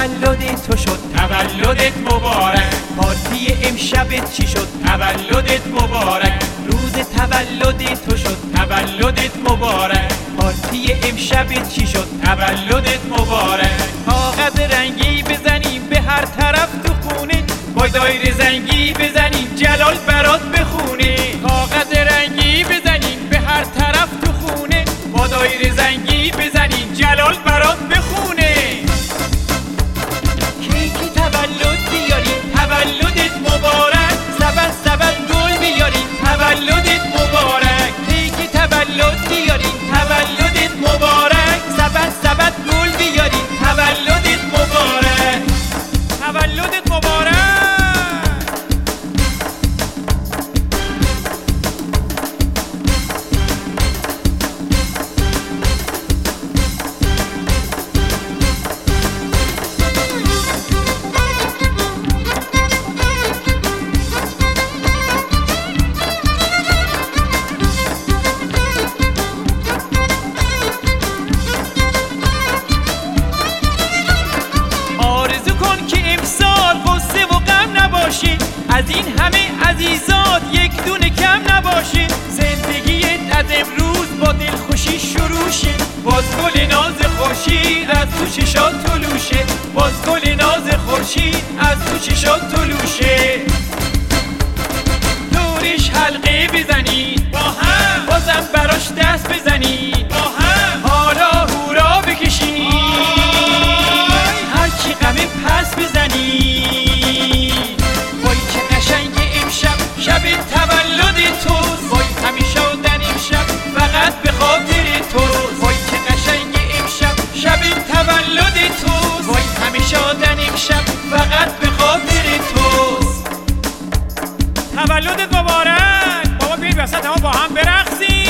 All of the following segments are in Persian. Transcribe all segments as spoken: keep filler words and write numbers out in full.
تولدت تو شد، تولدت مبارک. پارتی امشبت چی شد؟ تولدت مبارک. روز تولدت تو شد، تولدت مبارک. پارتی امشبت چی شد؟ تولدت مبارک. کاغذ رنگی بزنیم به هر طرف تو خونه، با دایره زنگی بزنیم جلال برات بخونه. کاغذ رنگی بزنیم به هر طرف تو خونه، با دایره زنگی بزنیم جلال برات بخونه. کیکی تولد بیاریم، تولدت مبارک. سبد سبد گل بیاریم، تولدت مبارک. کیکی تولد بیاریم، تولدت مبارک. سبد سبد گل بیاریم، تولدت مبارک. تولدت مبارک. از این همه عزیزات یک دونه کم نباشه، زندگیت از امروز با دلخوشی شروع شه. باز گل ناز خورشید از تو چشات طلوشه. باز گل ناز خورشید از تو چشات طلوشه. دورش حلقه بزنید با هم، بازم براش دست بزنید با هم، حالا هورا بکشید، هرچی غمه پس بزنید. شب تولد توست، وای همیشه آدن امشب فقط به خاطر توست. وای که قشنگ امشب شب تولد توست، وای همیشه آدن امشب فقط به خاطر توست. تولدت مبارک. بابا بیاید وسط ما با هم برقصیم.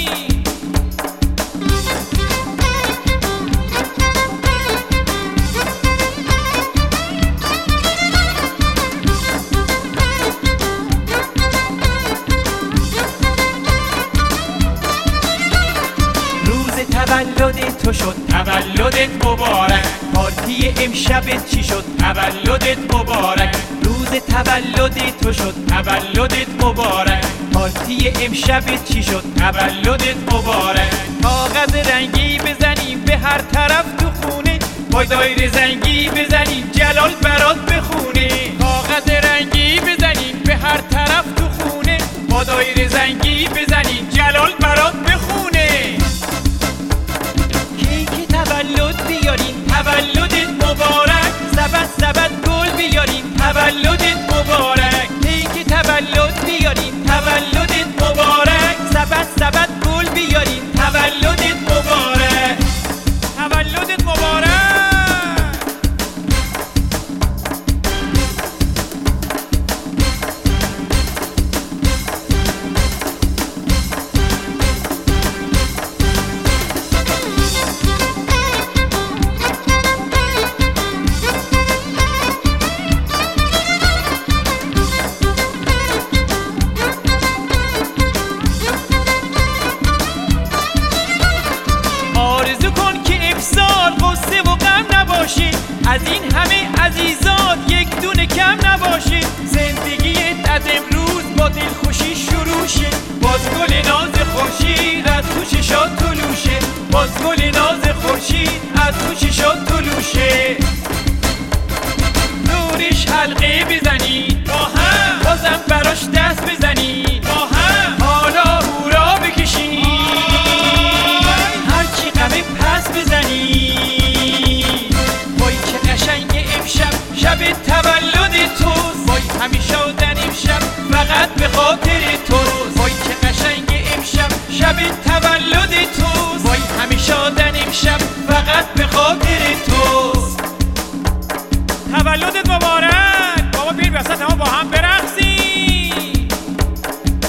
تولدت تو شد، تولدت مبارک. پارتی امشبت چی شد؟ تولدت مبارک. روز تولدت تو شد، تولدت مبارک. پارتی امشبت چی شد؟ تولدت مبارک. کاغذ رنگی بزنیم به هر طرف تو خونه، با دایره زنگی بزنیم جلال برات بخونه. کاغذ رنگی بزنیم به هر طرف تو خونه، با دایره زنگی بزنیم جلال برات بخونه. تولد بیاریم، تولدت مبارک. سبد سبد گل بیاریم، تولدت مبارک. کیک تولد بیاریم، تولدت مبارک. سبد سبد گل بیاریم، تولدت مبارک. تولدت مبارک. از این همه عزیزات یک دونه کم نباشه، زندگیت از امروز با دلخوشی شروع شه. باز گل ناز خورشید از تو چشات طلوشه. باز گل ناز خورشید از تو چشات طلوشه. دورش حلقه بزنید با هم، بازم براش دست بزنید با هم، حالا هورا بکشید، هرچی غمه پس بزنید. شب تولد توست، وای همیشه آدن امشب فقط به خاطر توست. وای که قشنگ امشب شب تولد توست، وای همیشه آدن امشب فقط به خاطر توست. تولدت مبارک.